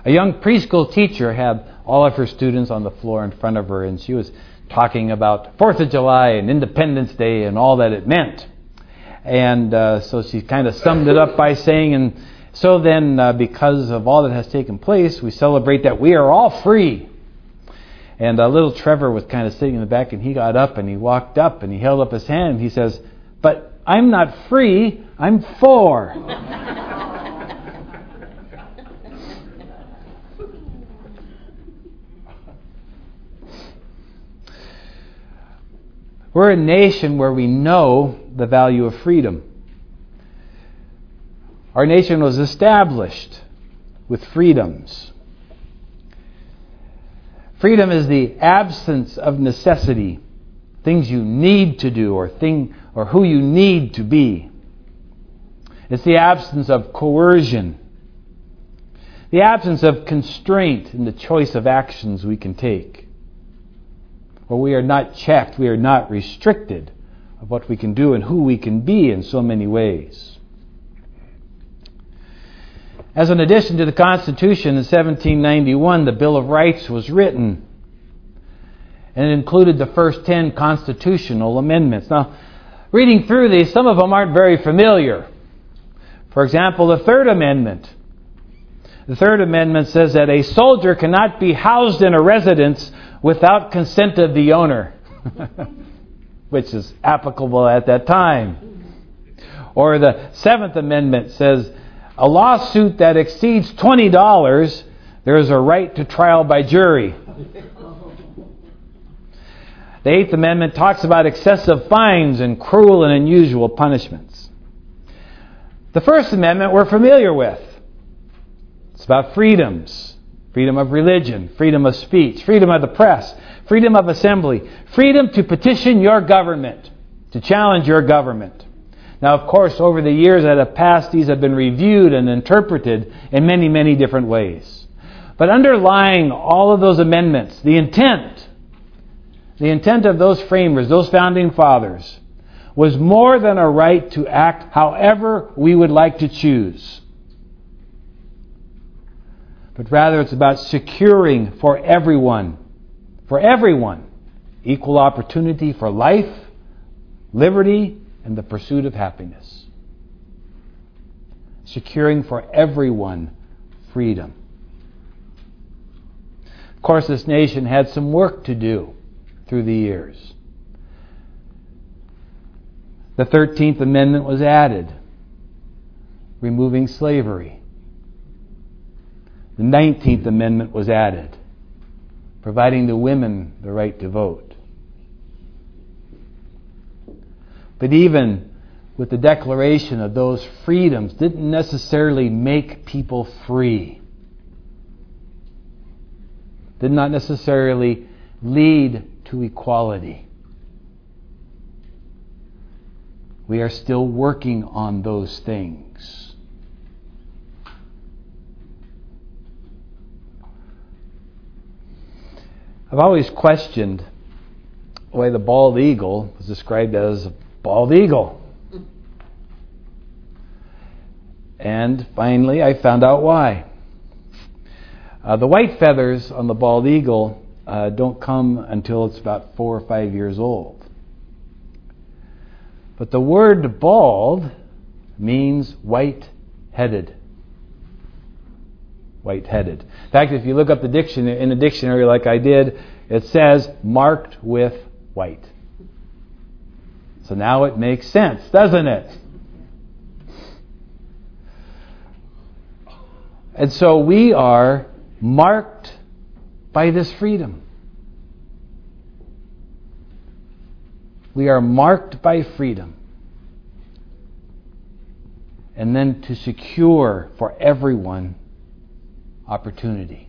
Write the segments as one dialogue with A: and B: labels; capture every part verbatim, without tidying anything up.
A: A young preschool teacher had all of her students on the floor in front of her, and she was talking about fourth of July and Independence Day and all that it meant. And uh, so she kind of summed it up by saying, and so then uh, because of all that has taken place, we celebrate that we are all free. And uh, little Trevor was kind of sitting in the back, and he got up and he walked up and he held up his hand and he says, "But I'm not free, I'm for." We're a nation where we know the value of freedom. Our nation was established with freedoms. Freedom is the absence of necessity, things you need to do or thing or who you need to be. It's the absence of coercion, the absence of constraint in the choice of actions we can take. Where we are not checked, we are not restricted of what we can do and who we can be in so many ways. As an addition to the Constitution in seventeen ninety-one, the Bill of Rights was written. And it included the first ten constitutional amendments. Now, reading through these, some of them aren't very familiar. For example, the Third Amendment. The Third Amendment says that a soldier cannot be housed in a residence without consent of the owner, which is applicable at that time. Or the Seventh Amendment says a lawsuit that exceeds twenty dollars, there is a right to trial by jury. The Eighth Amendment talks about excessive fines and cruel and unusual punishments. The First Amendment we're familiar with. It's about freedoms. Freedom of religion, freedom of speech, freedom of the press, freedom of assembly, freedom to petition your government, to challenge your government. Now, of course, over the years that have passed, these have been reviewed and interpreted in many, many different ways. But underlying all of those amendments, the intent, the intent of those framers, those founding fathers, was more than a right to act however we would like to choose. But rather it's about securing for everyone, for everyone, equal opportunity for life, liberty, and the pursuit of happiness. Securing for everyone freedom. Of course, this nation had some work to do through the years. The thirteenth Amendment was added, removing slavery. The nineteenth Amendment was added, providing the women the right to vote. But even with the declaration of those freedoms, didn't necessarily make people free. Did not necessarily lead to equality. We are still working on those things. I've always questioned why the bald eagle was described as a bald eagle. And finally, I found out why. Uh, the white feathers on the bald eagle uh, don't come until it's about four or five years old. But the word bald means white-headed. White-headed. In fact, if you look up the dictionary in the dictionary like I did, it says marked with white. So now it makes sense, doesn't it? And so we are marked by this freedom. We are marked by freedom. And then to secure for everyone opportunity.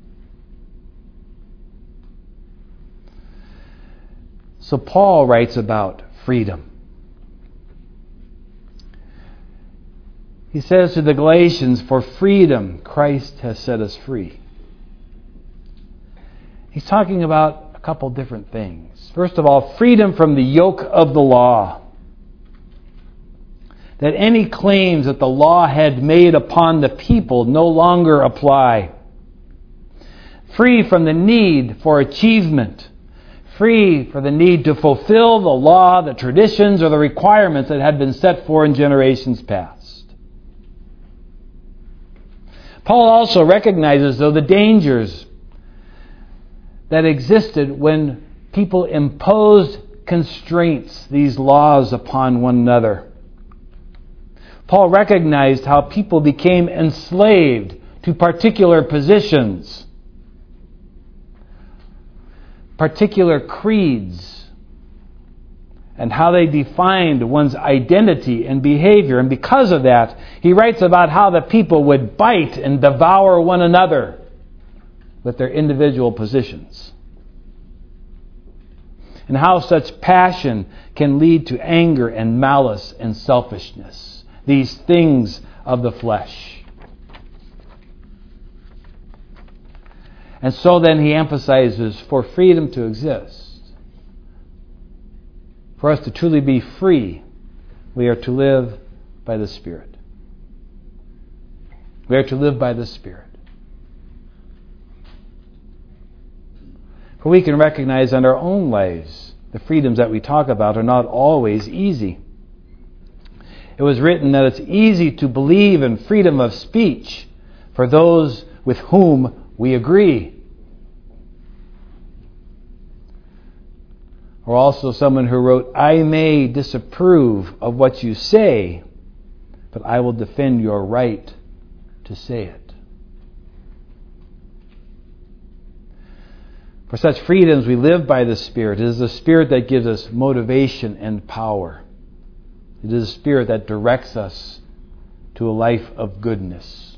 A: So Paul writes about freedom. He says to the Galatians, "For freedom Christ has set us free." He's talking about a couple different things. First of all, freedom from the yoke of the law. That any claims that the law had made upon the people no longer apply. free from the need for achievement, free from the need to fulfill the law, the traditions, or the requirements that had been set for in generations past. Paul also recognizes, though, the dangers that existed when people imposed constraints, these laws, upon one another. Paul recognized how people became enslaved to particular positions, particular creeds, and how they defined one's identity and behavior. And because of that, he writes about how the people would bite and devour one another with their individual positions, and how such passion can lead to anger and malice and selfishness, these things of the flesh. And so then he emphasizes, for freedom to exist, for us to truly be free, we are to live by the Spirit. We are to live by the Spirit. For we can recognize in our own lives the freedoms that we talk about are not always easy. It was written that it's easy to believe in freedom of speech for those with whom we agree. Or also someone who wrote, I may disapprove of what you say, but I will defend your right to say it. For such freedoms, we live by the Spirit. It is the Spirit that gives us motivation and power. It is the Spirit that directs us to a life of goodness.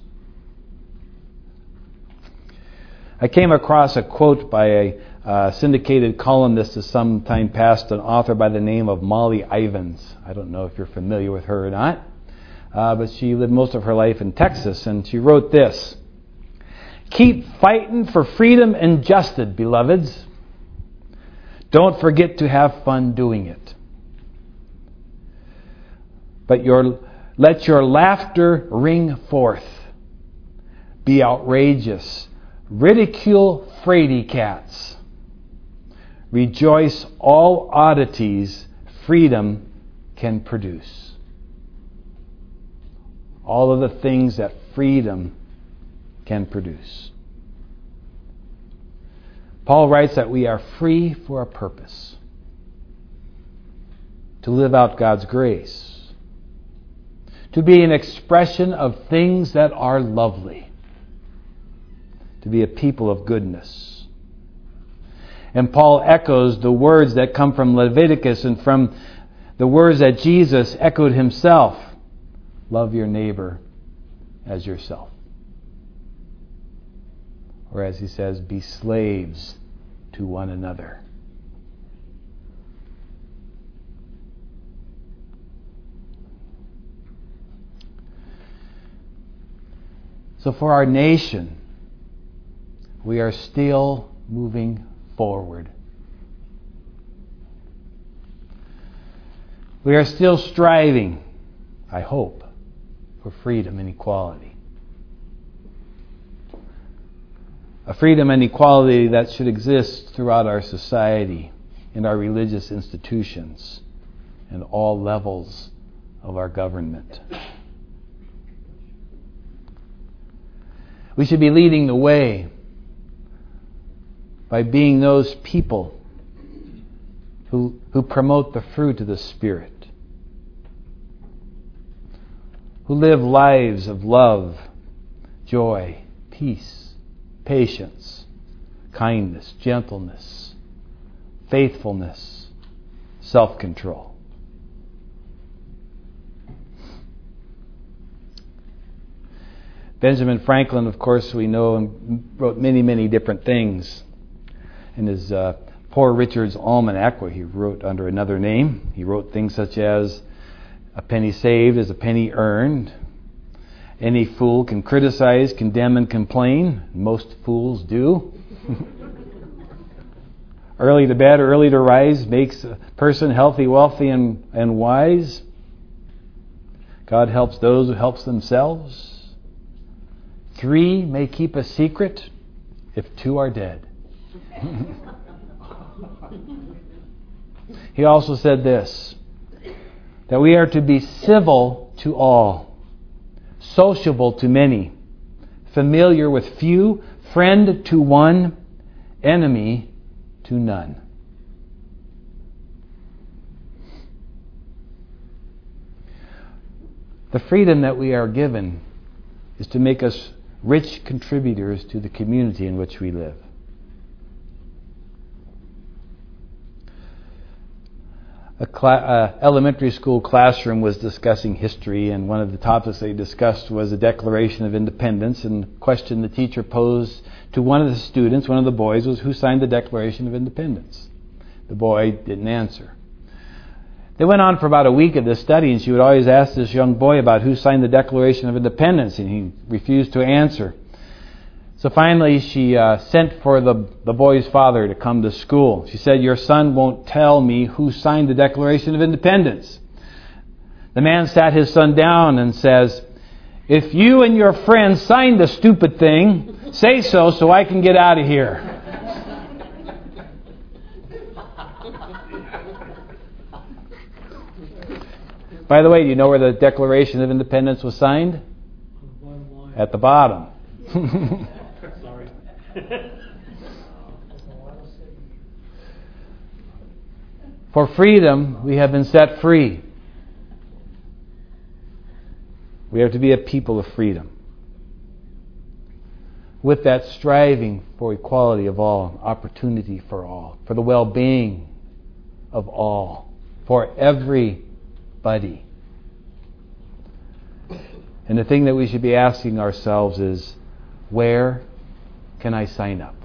A: I came across a quote by a uh, syndicated columnist of some time past, an author by the name of Molly Ivins. I don't know if you're familiar with her or not, uh, but she lived most of her life in Texas, and she wrote this: keep fighting for freedom and justice, beloveds. Don't forget to have fun doing it. But your, let your laughter ring forth. Be outrageous. Ridicule fraidy cats. Rejoice all oddities freedom can produce. All of the things that freedom can produce. Paul writes that we are free for a purpose. To live out God's grace. To be an expression of things that are lovely. To be a people of goodness. And Paul echoes the words that come from Leviticus and from the words that Jesus echoed himself. Love your neighbor as yourself. Or as he says, be slaves to one another. So for our nation, we are still moving forward. We are still striving, I hope, for freedom and equality. A freedom and equality that should exist throughout our society, in our religious institutions, and all levels of our government. We should be leading the way by being those people who, who promote the fruit of the Spirit, who live lives of love, joy, peace, patience, kindness, gentleness, faithfulness, self-control. Benjamin Franklin, of course, we know, wrote many, many different things. In his uh, Poor Richard's Almanac, where he wrote under another name, he wrote things such as, a penny saved is a penny earned. Any fool can criticize, condemn, and complain. Most fools do. Early to bed, early to rise makes a person healthy, wealthy, and, and wise. God helps those who help themselves. Three may keep a secret. if two are dead. He also said this, that we are to be civil to all, sociable to many, familiar with few, friend to one, enemy to none. The freedom that we are given is to make us rich contributors to the community in which we live. A cla- uh, elementary school classroom was discussing history, and one of the topics they discussed was the Declaration of Independence. And the question the teacher posed to one of the students, one of the boys, was, who signed the Declaration of Independence? The boy didn't answer. They went on for about a week of this study, and she would always ask this young boy about who signed the Declaration of Independence, and he refused to answer. So finally she uh, sent for the, the boy's father to come to school. She said, "Your son won't tell me who signed the Declaration of Independence." The man sat his son down and says, "If you and your friends signed the stupid thing, say so so I can get out of here." By the way, do you know where the Declaration of Independence was signed? At the bottom.
B: Sorry.
A: For freedom, we have been set free. We have to be a people of freedom. With that, striving for equality of all, opportunity for all, for the well-being of all, for everybody. And the thing that we should be asking ourselves is, where can I sign up?